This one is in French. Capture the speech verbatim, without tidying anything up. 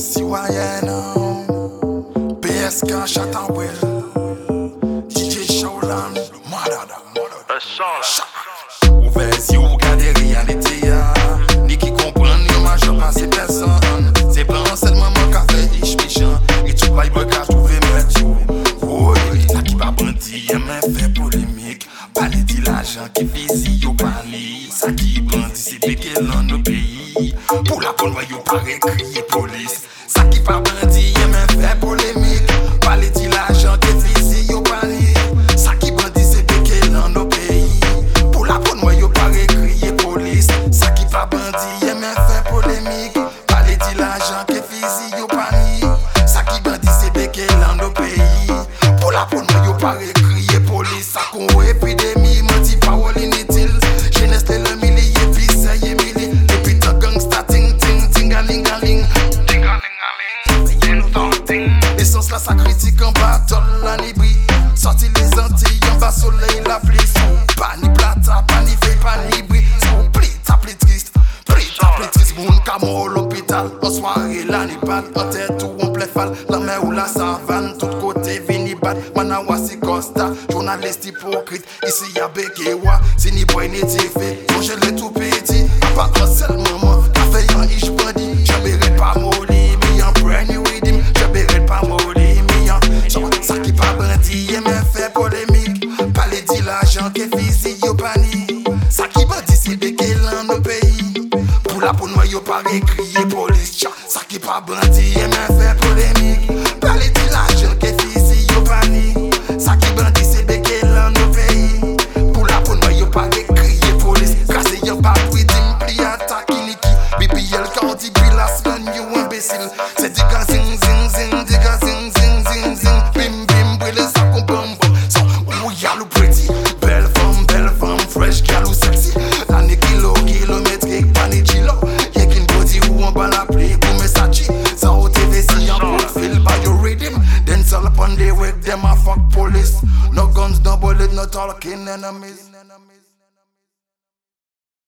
Citoyen, P S K Chatawell, D J Showland, Madada, ouvert si vous regardez réalité, ni qui comprennent, ni majeur pas ces personnes. C'est pas seulement mon café, ich méchant, et tu vas y regarder trouver mettre. Oh, ça qui va bandit, mais fait polémique. Parler de l'argent qui vise, yo parli. Ça qui bandit, c'est béqué dans nos pays. Pour la bonne, yo paraît crier police. Ça qui va bandit, mais fait polémique. Parler de l'argent qui vise, yo parli. Ça qui bandit, c'est béqué dans nos pays. Pour la bonne, yo paraît crier police. Ça qui va bandit, mais fait polémique. Parler de l'argent qui vise, yo parli. Ça qui bandit, c'est béqué dans nos pays. Pour la bonne, yo paraît crier police. Ça qu'on épidémie, menti parole inutile. Jeunesse le millier, puis ça y est mili. Depuis ta gangsta, ting ting, tingalingaling. Essence là, ça critique en bas, tol la nibri. Sorti les Antilles, en bas soleil, la pluie. Son pas ni plata, pas ni feuille, pas ni bris. Son pli, ta pli triste, pli, ta pli triste. Moun kamo l'hôpital, en soirée, la nipad. En tête ou en pléfal, la mer ou la savane. Tout côté, vinibad, manawasi costa. Journaliste hypocrite, ici y'a Bekewa. Si ni boy ni tifé, donc je l'ai tout petit. A pas un seul moment, café y'en ish bandi. J'aberai pas molly, mi y'en brand new with him. J'aberai pas molly, mi y'en. Ça qui pas bandi, mais fait polémique. Parler de l'argent qui est physique, yo pani. Ça qui bandi, c'est béqué dans nos pays. Pour la bonne, yo pas crier police. Ça qui pas bandi, mais fait polémique. Parler de l'argent qui est physique, yo pani. Ça qui bandi, c'est béqué dans nos pays. Pour la bonne, yo pas crier police. Grâce à yon pas oui, pli attaque iniki. Bibi yel quand dit bilas, man, you imbécile. C'est du gaz, zing, zing, zing, du gaz, zing, zing, zing, zing. Bim, bim, brûle ça qu'on bam, bam. So, oh, yalou pretty. Belle femme, belle femme, fresh, galou sexy. Année kilo, kilométrique, pani chilo. Y'a qu'une body ou on bat la pluie, comme Sachi. Ça au T V si y'a good feel by your rhythm. Then all upon the work, them a fuck police. No guns, no bullet, no talking enemies.